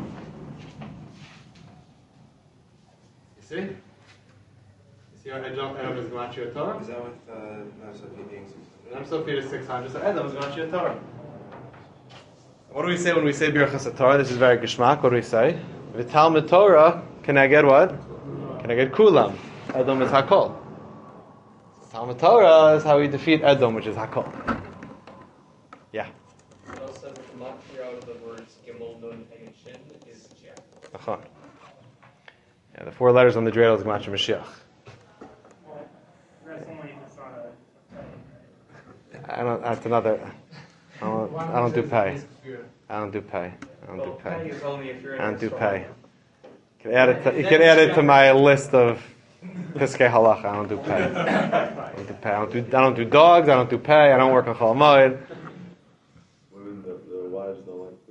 You see? You see how Edom, Edom is Gematria Torah? Is that with uh, Nafsati being six hundred? I'm so feet is six hundred, so Edom is Gematria Torah. What do we say when we say Birchas Torah? This is very geschmack. What do we say? V'talmud Torah, can I get what? Can I get kulam? Edom is hakol. Talmud Torah is how we defeat Edom, which is hakol. Yeah. Also, the gematria of the words Gimel, Nun, Hey, and Shin is Mashiach. Achon. Yeah, the four letters on the dreidel is Gematria Mashiach. That's only if it's not a. I don't. That's another. I don't, I don't do pay. I don't do pay. I don't do Well, pay. you told me if you're in I don't do Israel. pay. You can add it. To, you can add it to my list of piskei halacha. I don't do pay. I don't do pay. I don't do. I don't do dogs. I don't do pay. I don't work on Chol Hamoed. Women, the, the wives don't like the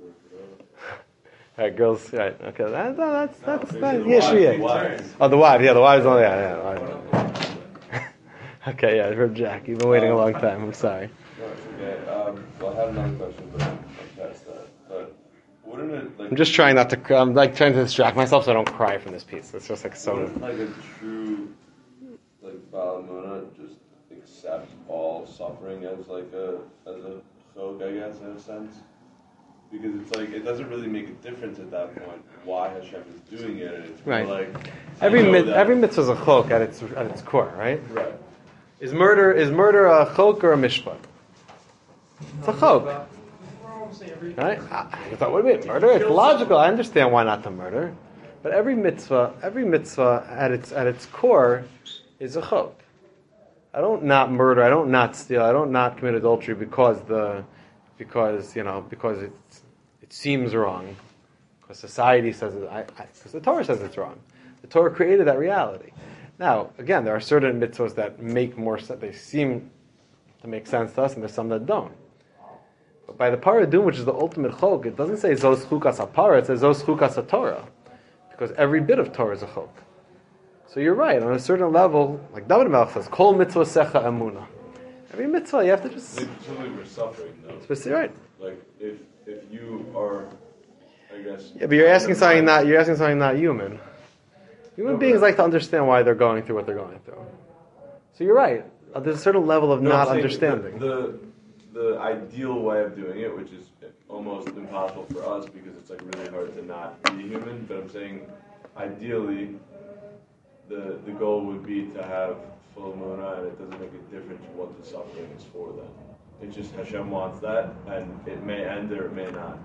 All right, girls. Right. Okay. That, no, that's that's No, that's the yeah, wives, she the is. wives. Oh, the wives. Yeah, the wives. Oh, yeah, yeah. the wives. Okay, yeah, for Jack. You've been waiting a long time. I'm sorry. No, it's okay. Um, well, I have another question, but I'm, I'm past that. But wouldn't it like? I'm just trying not to. cry. I'm like trying to distract myself so I don't cry from this piece. It's just like so. Wouldn't like a true like Balamuna just accept all suffering as like a as a chok, I guess, in a sense? Because it's like it doesn't really make a difference at that point why Hashem is doing it. And it's more Right. like Every I know mit, that- every mitzvah is a chok at its at its core, right? right. Is murder is murder a chok or a mishpat? It's a chok, right? I, I thought, what do you mean murder? It's logical. I understand why not to murder, but every mitzvah, every mitzvah at its at its core is a chok. I don't not murder. I don't not steal. I don't not commit adultery because the because you know because it it seems wrong, because society says it. I, I, because the Torah says it's wrong. The Torah created that reality. Now, again, there are certain mitzvahs that make more sense. They seem to make sense to us, and there's some that don't. But by the paradum, which is the ultimate chok, it doesn't say zos chukas hapara. It says zos chukas Torah, because every bit of Torah is a chok. So you're right. On a certain level, like David Melech says, kol mitzvah secha emuna. Every mitzvah you have to just. Like, simply we're suffering though. Specific, right? Like if if you are, I guess. Yeah, but you're asking something not you're asking something not human. Human No, beings but- like to understand why they're going through what they're going through. So you're right. Uh, There's a certain level of No, not I'm saying understanding. The, the the ideal way of doing it, which is almost impossible for us because it's like really hard to not be human. But I'm saying, ideally, the the goal would be to have full muna, and it doesn't make a difference what the suffering is for them. It's just Hashem wants that, and it may end or it may not.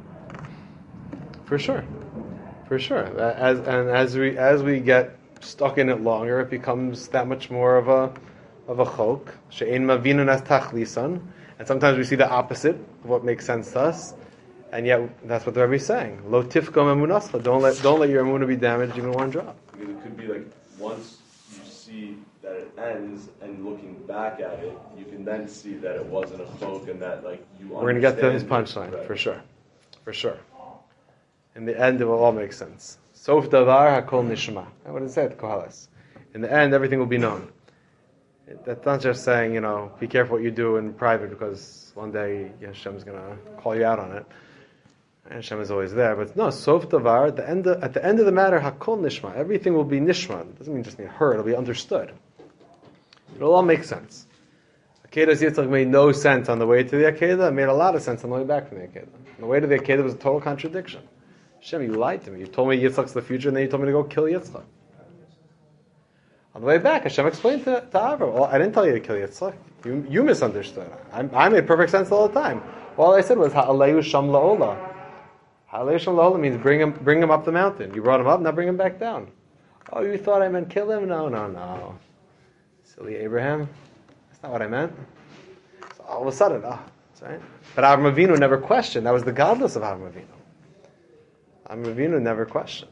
For sure, for sure. As and as we as we get stuck in it longer, it becomes that much more of a of a chok. She'ein mavinun as tachlisan, and sometimes we see the opposite of what makes sense to us, and yet that's what the Rebbe is saying. Lo tifkom emunascha. Don't let don't let your emunah be damaged even one drop. Because it could be like once you see that it ends, and looking back at it, you can then see that it wasn't a chok, and that like you. We're going to get to his understand it. punchline Right. for sure, for sure. In the end, it will all make sense. Sof davar hakol nishma. I would have said kohalas. In the end, everything will be known. It- That's not just saying, you know, be careful what you do in private because one day Hashem's going to call you out on it. And Hashem is always there, but no. Sof davar. At the end, of, at the end of the matter, hakol nishma. Everything will be nishma. It doesn't mean just mean heard. It'll be understood. It'll all make sense. Akedah Yitzchak made no sense on the way to the Akedah. It made a lot of sense on the way back from the Akedah. On the way to the Akedah was a total contradiction. Hashem, you lied to me. You told me Yitzchak's the future, and then you told me to go kill Yitzchak. On the way back, Hashem explained to, to Avram, well, I didn't tell you to kill Yitzchak. You, you misunderstood. I, I made perfect sense all the time. All I said was, Ha'aleyu sham la'ola. Ha'aleyu sham la'ola means bring him, bring him up the mountain. You brought him up, now bring him back down. Oh, you thought I meant kill him? No, no, no. Silly Abraham. That's not what I meant. So all of a sudden, ah, that's right. But Avram Avinu never questioned. That was the godless of Avram Avinu. Avram Avinu never questioned.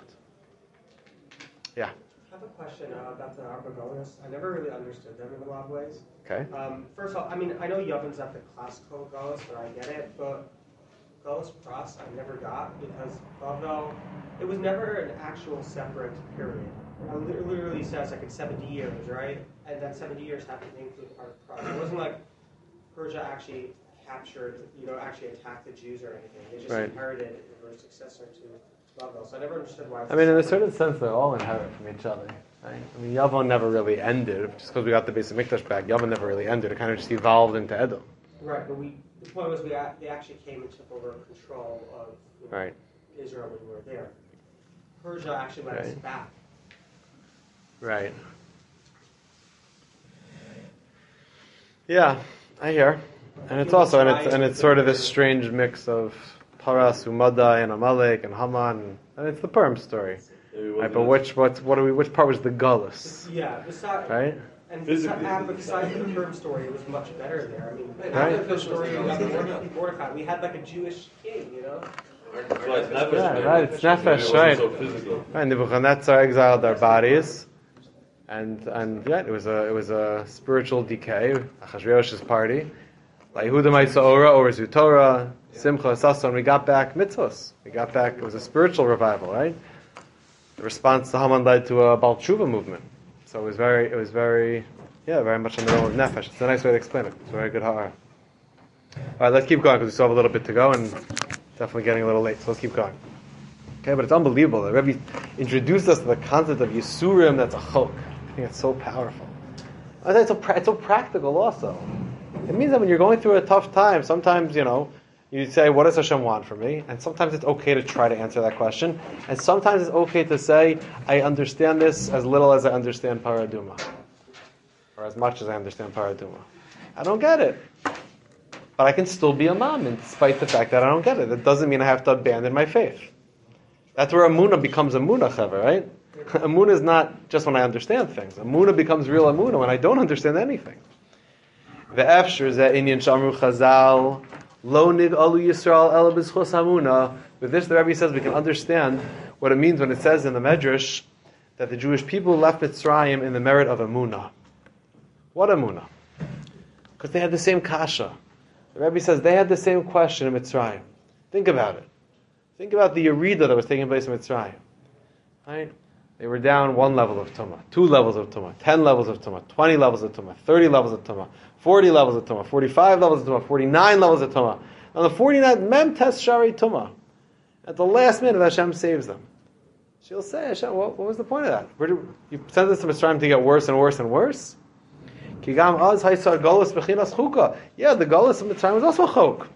Yeah. I have a question uh, about the Arpagonis. I never really understood them in a lot of ways. Okay. Um, first of all, I mean, I know Yavin's not the classical Golos, but I get it. But Golos Pras, I never got because although it was never an actual separate period. It literally says like it's seventy years, right? And that seventy years happened to include Pras. It wasn't like Persia actually captured, you know, actually attacked the Jews or anything. They just Right. inherited it and were a successor to Babel. So I never understood why. It's I mean, in a separate. certain sense, they're all inherent from each other. Right? I mean, Yavon never really ended. Just because we got the basic Mikdash back, Yavon never really ended. It kind of just evolved into Edom. Right, but we the point was we a- they actually came and took over control of you know, Right. Israel when we were there. Persia actually led us Right. back. Right. Yeah, I hear. And it's also and it's and it's sort of this strange mix of Paras, Umadai, and Amalek, and Haman, and it's the Purim story. Right, but which what what do we which part was the Gullus? Yeah, besides, Right? and Physically, besides, it's the besides the Purim story, it was much better there. I mean, Right. after the story of the Mordecai, we had like a Jewish king, you know. That's why it's nefesh, Yeah, man. right, it's Maybe it nefesh, wasn't right. so physical. Right, Nebuchadnezzar exiled their bodies, and and yeah, it was a it was a spiritual decay. Achashverosh's party, Yehuda Ma'isa or Zutorah, Simcha Sason. We got back mitzvos. We got back. It was a spiritual revival, right? The response to Haman led to a Baal Tshuva movement. So it was very, it was very, yeah, very much in the realm of nefesh. It's a nice way to explain it. It's a very good ha'ara. All right, let's keep going because we still have a little bit to go and definitely getting a little late. So let's keep going. Okay, but it's unbelievable. The Rebbe introduced us to the concept of Yisurim. That's a chok. I think it's so powerful. I think it's so, pra- it's so practical also. It means that when you're going through a tough time, sometimes, you know, you say, what does Hashem want from me? And sometimes it's okay to try to answer that question. And sometimes it's okay to say, I understand this as little as I understand Paraduma. Or as much as I understand Paraduma. I don't get it. But I can still be a mom, despite the fact that I don't get it. That doesn't mean I have to abandon my faith. That's where Amunah becomes Amunah, Chaver, right? Amunah is not just when I understand things. Amunah becomes real Amunah when I don't understand anything. The Efshir is that Inyan Shamru Chazal, Lo Nig Alu Yisrael Ela B'Zchus Amunah. With this, the Rebbe says we can understand what it means when it says in the Medrash that the Jewish people left Mitzrayim in the merit of Amunah. What Amunah? Because they had the same kasha. The Rebbe says they had the same question in Mitzrayim. Think about it. Think about the Yerida that was taking place in Mitzrayim. Right? They were down one level of Tumah, two levels of Tumah, ten levels of Tumah, twenty levels of Tumah, thirty levels of Tumah, forty levels of Tumah, forty-five levels of Tumah, forty-nine levels of Tumah. On the forty-ninth, Mem Tes Shari Tumah. At the last minute, Hashem saves them. She'll say, Hashem, what, what was the point of that? Where do, you sent this to Mitzrayim to get worse and worse and worse? Kigam az haisar golus bechinas chuka. Yeah, the golus of Mitzrayim was also chok.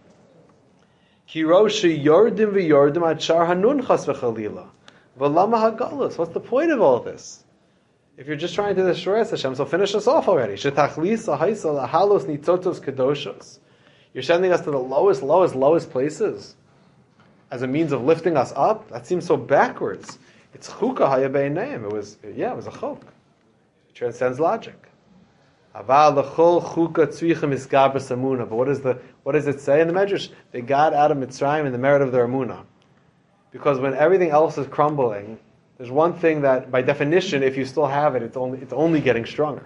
Ki roshi yordim v'yordim ad shar hanun chas v'chalila. V'lama hagolus. What's the point of all this? If you're just trying to destroy us, Hashem, so finish us off already. Shetachlis haisal halos nitzotos kedoshos. You're sending us to the lowest, lowest, lowest places as a means of lifting us up? That seems so backwards. It's chuka hayabei name. It was, yeah, it was a chok. It transcends logic. Aval lechol chuka tzricha misgabras amuna. But what is the what does it say in the Medrash? They got out of Mitzrayim in the merit of their amuna. Because when everything else is crumbling, there's one thing that, by definition, if you still have it, it's only it's only getting stronger.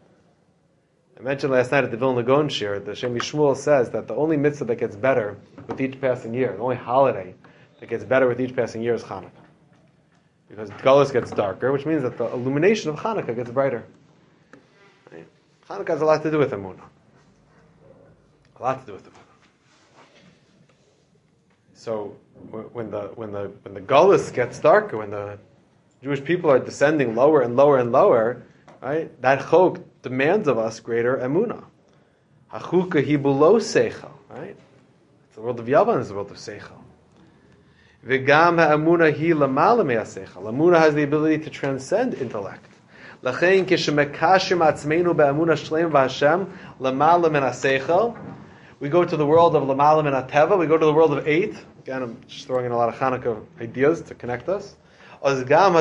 I mentioned last night at the Vilna Gaon Shir, the Shem Yishmuel says that the only mitzvah that gets better with each passing year, the only holiday that gets better with each passing year is Hanukkah. Because Galus gets darker, which means that the illumination of Hanukkah gets brighter. Right? Hanukkah has a lot to do with Emunah. A lot to do with Emunah. So when the when the when the Galus gets darker, when the Jewish people are descending lower and lower and lower, right? That chok demands of us greater emunah. Hachuka hibulo seichel, right? It's the world of Yavan is the world of seichel. V'gam ha'emunah hi lamala me'aseichel. Emunah has the ability to transcend intellect. Lachein kishemekashim atzmeinu be'emunah shleim v'Hashem lamala min ha'seichel. We go to the world of lamala min ha'teva. We go to the world of eight. Again, I'm just throwing in a lot of Hanukkah ideas to connect us. When you go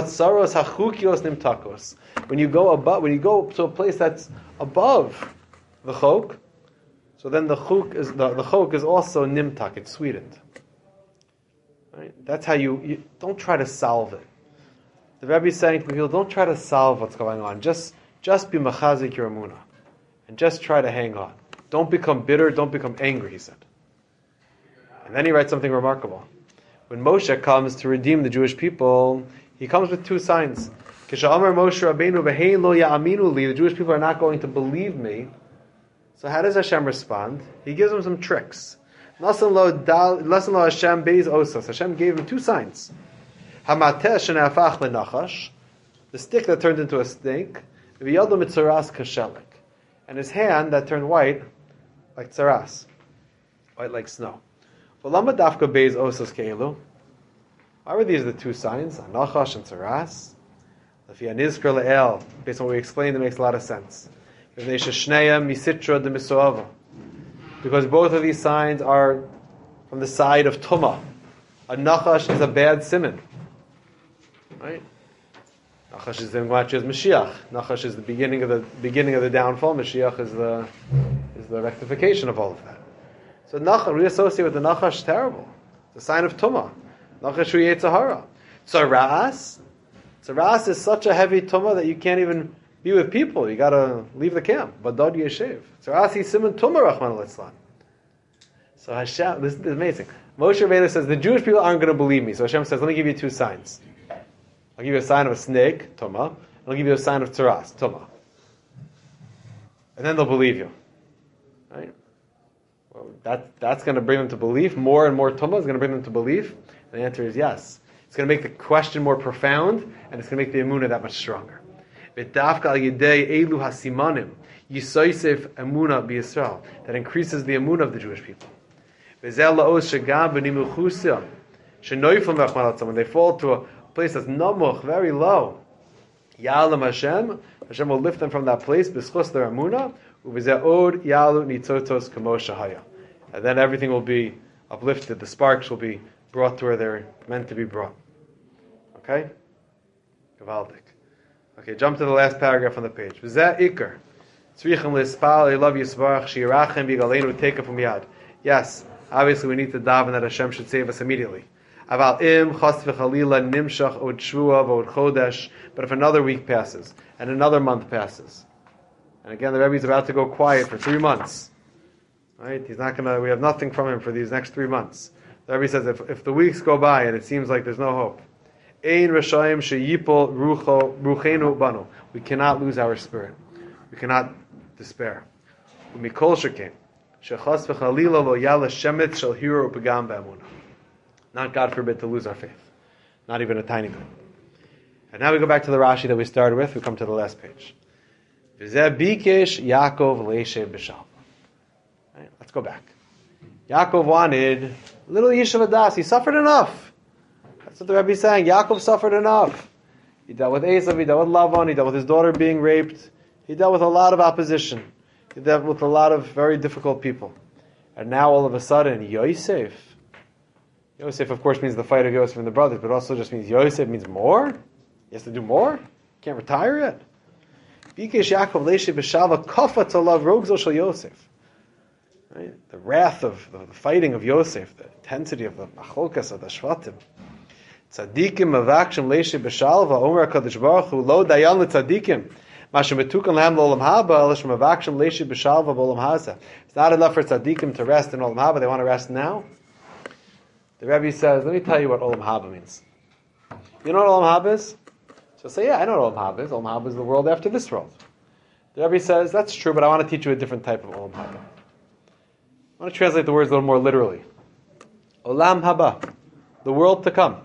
above, when you go to a place that's above the chok, so then the chok is the, the chok is also nimtak. It's sweetened. Right? That's how you, you don't try to solve it. The Rebbe is saying to people, don't try to solve what's going on. Just just be machazik your emunah, and just try to hang on. Don't become bitter. Don't become angry. He said, and then he writes something remarkable. When Moshe comes to redeem the Jewish people, he comes with two signs. Kishamar Moshe Rabbeinu v'hein lo ya'aminu li. The Jewish people are not going to believe me. So how does Hashem respond? He gives them some tricks. Lasan lo Hashem beis osas. Hashem gave him two signs. Hamateh shenafach lenachash, the stick that turned into a snake, v'yado mitzaras kashelik, and his hand that turned white like tzaras. white like snow. V'lama dafka beis osos keilu. Why were these the two signs? Anachash and Tsaras. Based on what we explained, it makes a lot of sense. Because both of these signs are from the side of Tumah. A Nachash is a bad siman. Right? Nachash is the Ngwach's Mashiach. Nachash is the beginning of the beginning of the downfall. Mashiach is the is the rectification of all of that. So Nachash, we associate with the Nachash terrible. It's a sign of Tumah. Nachash hu Yetzirah. Tsaras. Tsaras is such a heavy tumah that you can't even be with people. You got to leave the camp. Badad yeshiv. Tsaras is siman tumah rachman litzlan. So Hashem, this is amazing. Moshe Rabbeinu says the Jewish people aren't going to believe me. So Hashem says, let me give you two signs. I'll give you a sign of a snake, tumah, and I'll give you a sign of tsaras, tumah. And then they'll believe you. Right? Well, that that's going to bring them to belief. More and more tumah is going to bring them to belief. And the answer is yes. It's going to make the question more profound, and it's going to make the emunah that much stronger. That increases the emunah of the Jewish people. When they fall to a place that's namuch, very low, Ya'alam Hashem, Hashem will lift them from that place, b'schus their emunah, and then everything will be uplifted, the sparks will be brought to where they're meant to be brought. Okay? Gavaldik. Okay, jump to the last paragraph on the page. V'zeh ikar. Tzrichim lispal elav yisbarach shi'irachem b'galeinu teka from yad. Yes, obviously we need to daven that Hashem should save us immediately. Aval im chas v'chalila nimshach od shvua v'od chodesh. But if another week passes, and another month passes, and again the Rebbe is about to go quiet for three months, right? He's not gonna. We have nothing from him for these next three months. The Rebbe says if, if the weeks go by and it seems like there's no hope, Ein Rashayim sheyipol rucho ruchenu banu. We cannot lose our spirit. We cannot despair. Umikol shekein shechas v'chalila lo yala shemet shel hiro upagam b'amunah. Not, God forbid, to lose our faith. Not even a tiny bit. And now we go back to the Rashi that we started with. We come to the last page. V'zeh bikesh Yaakov leishe b'shalva. Right, let's go back. Yaakov wanted little Yishuv Adas. He suffered enough. That's what the Rebbe is saying. Yaakov suffered enough. He dealt with Esav, he dealt with Lavan, he dealt with his daughter being raped. He dealt with a lot of opposition. He dealt with a lot of very difficult people. And now all of a sudden, Yosef. Yosef, of course, means the fight of Yosef and the brothers, but also just means Yosef means more. He has to do more. He can't retire yet. Bikesh Yaakov leishe b'shalva kafa tzalav rogzo shel Yosef. Right? The wrath of the, the fighting of Yosef, the intensity of the machlokas of the shvatim. Tzadikim mavakshem leishe b'shalva omer HaKadosh Baruch Hu lo dayan letzadikim mashem betukan lahem l'olam haba elish mavakshem leishe b'shalva b'olam haza. It's not enough for tzadikim to rest in olam haba. They want to rest now. The Rebbe says, let me tell you what olam haba means. You know what olam haba is? So say, yeah, I know what olam haba is. Olam haba is the world after this world. The Rebbe says, that's true, but I want to teach you a different type of olam haba. I want to translate the words a little more literally. Olam haba, the world to come.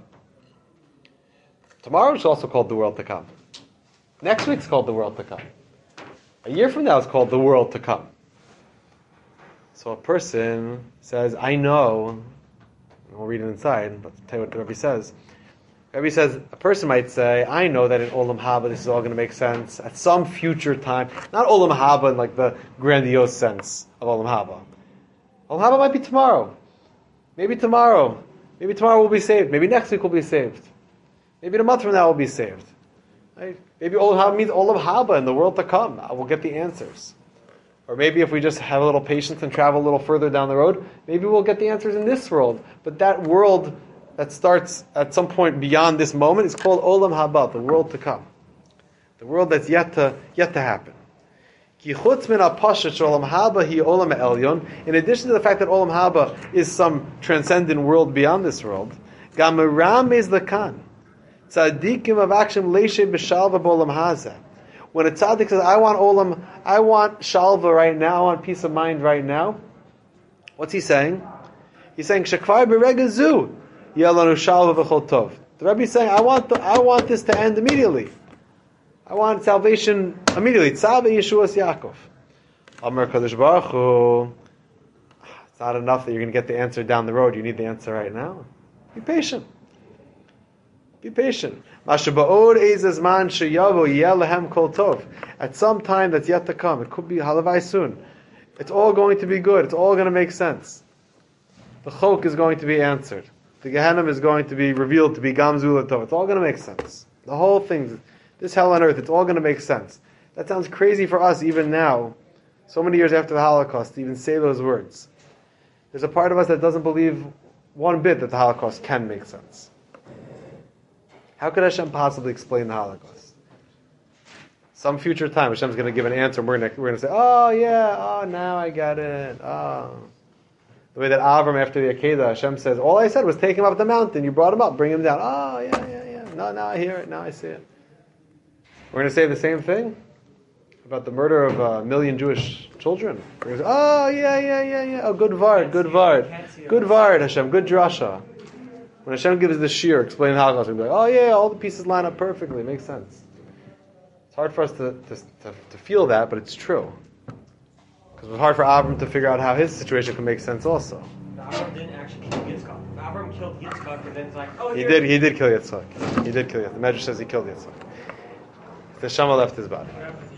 Tomorrow is also called the world to come. Next week's called the world to come. A year from now is called the world to come. So a person says, I know, we'll read it inside, but I'll tell you what the Rebbe says. The Rebbe says, a person might say, I know that in Olam Haba this is all going to make sense at some future time. Not Olam Haba in like the grandiose sense of Olam Haba. Olam Haba might be tomorrow. Maybe tomorrow. Maybe tomorrow we'll be saved. Maybe next week we'll be saved. Maybe in a month from now we'll be saved. Right? Maybe Olam Haba means Olam Haba in the world to come. We'll get the answers. Or maybe if we just have a little patience and travel a little further down the road, maybe we'll get the answers in this world. But that world that starts at some point beyond this moment is called Olam Haba, the world to come. The world that's yet to yet to happen. In addition to the fact that Olam Haba is some transcendent world beyond this world, Gamaram is the Khan. Tzadikim of action leishe b'shalva b'olam hazeh. When a tzaddik says, I want olam, I want shalva right now, I want peace of mind right now, what's he saying? He's saying, Shekvar b'rega zu, yelanu shalva v'chol tov. The Rebbe is saying, I want, the, I want this to end immediately. I want salvation immediately. Tzave Yeshuas Yaakov. Amar Kadosh Baruch Hu. It's not enough that you're going to get the answer down the road. You need the answer right now. Be patient. Be patient. At some time that's yet to come. It could be halavai soon. It's all going to be good. It's all going to make sense. The chok is going to be answered. The Gehenna is going to be revealed to be Gamzul Tov. It's all going to make sense. The whole thing, this hell on earth, it's all going to make sense. That sounds crazy for us even now, so many years after the Holocaust, to even say those words. There's a part of us that doesn't believe one bit that the Holocaust can make sense. How could Hashem possibly explain the Holocaust? Some future time, Hashem's going to give an answer, and we're going to, we're going to say, oh yeah, oh now I get it, oh. The way that Avram, after the Akedah, Hashem says, all I said was take him up the mountain. You brought him up, bring him down. Oh, yeah, yeah, yeah. No, now I hear it. Now I see it. We're going to say the same thing about the murder of a million Jewish children. We're going to say, oh, yeah, yeah, yeah, yeah. Oh, good vard, good vard. Good vard, Hashem, good drasha. When Hashem gives the shir, explain the Holocaust, we'll be like, oh, yeah, all the pieces line up perfectly. It makes sense. It's hard for us to, to, to, to feel that, but it's true. Because it was hard for Avram to figure out how his situation could make sense also. Avram didn't actually kill Yitzchak. Avram killed Yitzchak and then it's like, oh, He here. did He did kill Yitzchak. He did kill Yitzchak. The Medrash says he killed Yitzchak. The Shama left his body.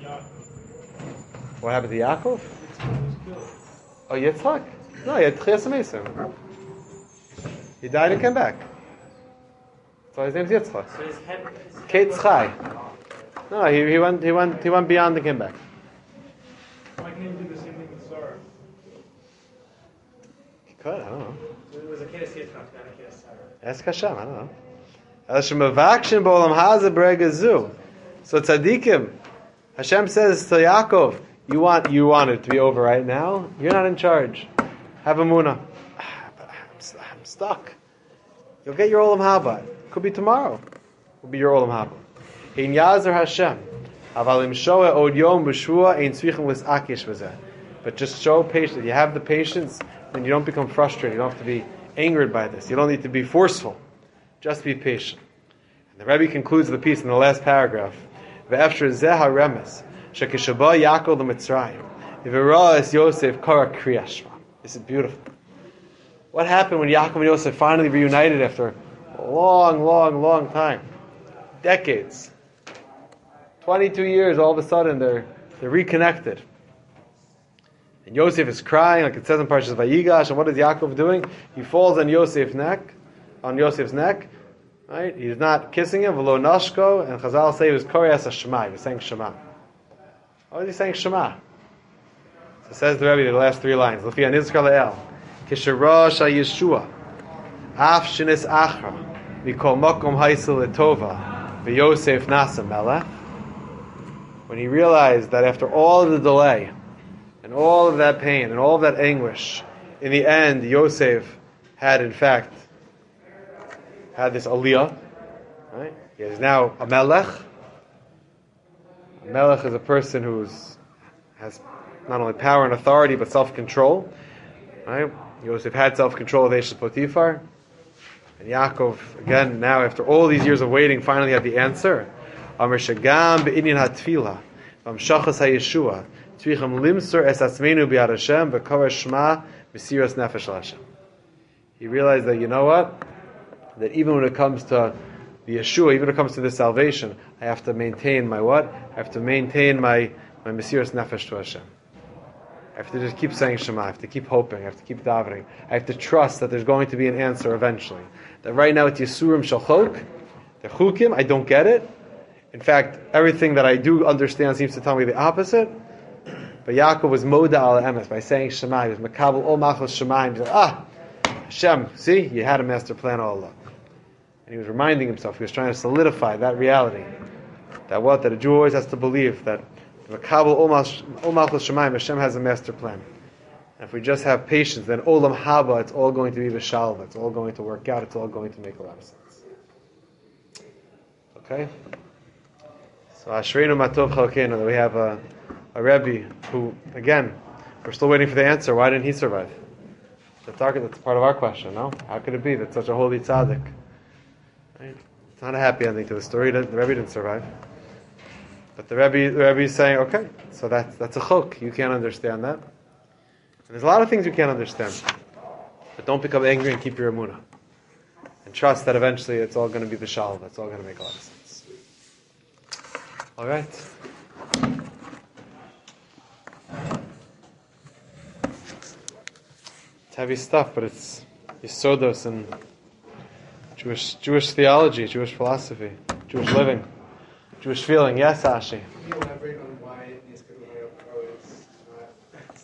What happened to Yaakov? What happened to Yaakov? Yitzchak was killed. Oh, Yitzchak? No, he had Tchias Mesim. He died and came back. So his name's Yitzchak. So his head, his head Kate was- Chai. No, he, he went he went he went beyond and came back. Why can't you do the same thing with Sarah? He could, I don't know. It was a kid of Yitzchak, not a kid of Sarah. Ask Hashem, I don't know. El shemavakshin b'olam hazeh b'rega zu. So tzaddikim, Hashem says to Yaakov, you want you want it to be over right now? You're not in charge. Have a munah. I'm stuck. You'll get your olam haba. Could be tomorrow. Will be your olam haba. Ein yazer Hashem. Aval im shoa od yom b'shua ein tzrichim l'sakish v'zeh. But just show patience. You have the patience, then you don't become frustrated. You don't have to be angered by this. You don't need to be forceful. Just be patient. And the Rebbe concludes the piece in the last paragraph. Ve'efshir zeh haremes shekishaba Yaakov l'Mitzrayim v'ra es Yosef kara kriyashma. This is beautiful. What happened when Yaakov and Yosef finally reunited after a long, long, long time? Decades. twenty-two years, all of a sudden they're they're reconnected. And Yosef is crying, like it says in Parshas Vayigash, and what is Yaakov doing? He falls on Yosef's neck, on Yosef's neck, right? He's not kissing him, v'lo nashko, and Chazal say he was koreas ha-shema, he was saying Shema. Why was he saying Shema? So says the Rebbe, the last three lines, L'fi anizkar le'el, kisherosh ha-yeshua, af shinis achra, mikol mokom haisel letova, v'yosef nasa melech. When he realized that after all of the delay, and all of that pain, and all of that anguish, in the end, Yosef had in fact had this aliyah, right? He is now a melech. A melech is a person who has not only power and authority, but self-control, right? Yosef had self-control of Eshes Potiphar, and Yaakov, again, now after all these years of waiting, finally had the answer. Amar shagam be'inyan hatfila, v'amshachas ha'yeshua, tzricham limsur es atzmeinu b'yad Hashem, v'kara shema v'siras nefesh l'Hashem. He realized that, you know what? That even when it comes to the Yeshua, even when it comes to the salvation, I have to maintain my what? I have to maintain my, my mesiras nefesh to Hashem. I have to just keep saying Shema. I have to keep hoping. I have to keep davening. I have to trust that there's going to be an answer eventually. That right now it's Yisurim Shalchok, the Chukim, I don't get it. In fact, everything that I do understand seems to tell me the opposite. But Yaakov was Moda al Emes by saying Shema. He was Makabel Ol Machos Shema. He said, ah, Hashem, see, you had a master plan all along. And he was reminding himself, he was trying to solidify that reality. That what? That a Jew always has to believe that Makabel Ol Machos Shema, Hashem has a master plan. And if we just have patience, then Olam Haba, it's all going to be V'shalva. It's all going to work out. It's all going to make a lot of sense. Okay? So Ashreinu Matov Chalkeinu, that we have a, a Rebbe who, again, we're still waiting for the answer. Why didn't he survive? That's, our, that's part of our question, no? How could it be that such a holy tzaddik? Right? It's not a happy ending to the story. The Rebbe didn't survive. But the Rebbe, the Rebbe is saying, okay, so that's, that's a chok. You can't understand that. there's a lot of things you can't understand. But don't become angry and keep your emunah. And trust that eventually it's all going to be the shalom. It's all going to make a lot of sense. All right. It's heavy stuff, but it's Yisodos and Jewish Jewish theology, Jewish philosophy, Jewish living, Jewish feeling. Yes, Ashi. Can you elaborate on why Niska Umayoko is not